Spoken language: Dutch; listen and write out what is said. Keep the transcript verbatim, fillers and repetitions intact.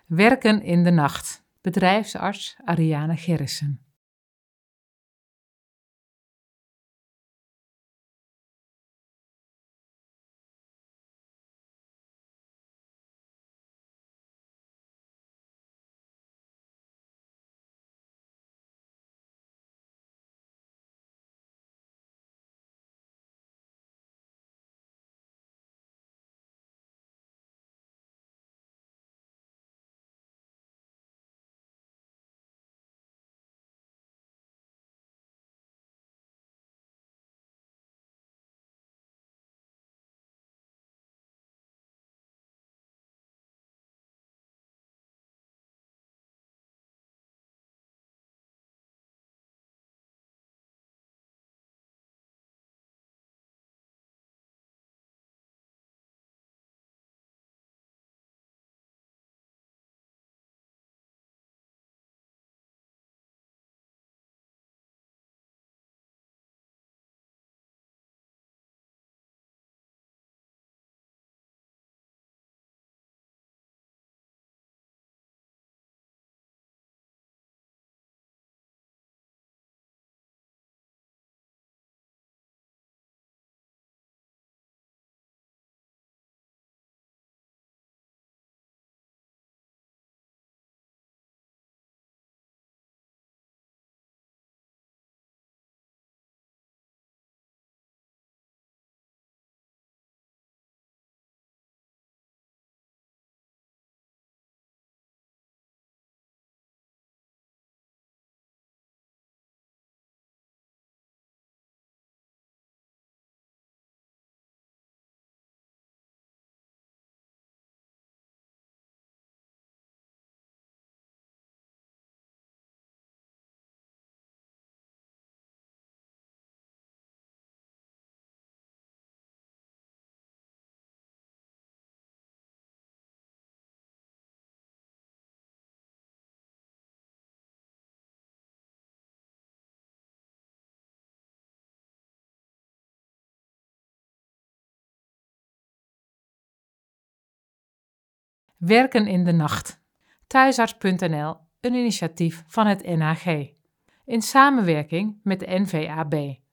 Werken in de nacht. Bedrijfsarts Ariane Gerrissen. Werken in de nacht. Thuisarts punt n l, een initiatief van het N H G, in samenwerking met de N V A B.